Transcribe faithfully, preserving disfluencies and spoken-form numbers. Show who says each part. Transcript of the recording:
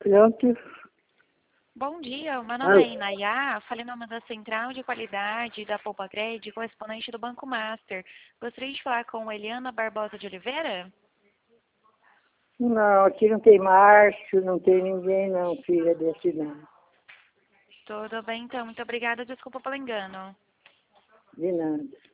Speaker 1: Pronto.
Speaker 2: Bom dia, meu nome
Speaker 1: Alô?
Speaker 2: é Inayá, falei em nome da Central de Qualidade da Polpagred, correspondente do Banco Master. Gostaria de falar com Eliana Barbosa de Oliveira?
Speaker 1: Não, aqui não tem Márcio, não tem ninguém não, filha desse não.
Speaker 2: Tudo bem, então. Muito obrigada. Desculpa pelo engano.
Speaker 1: De nada.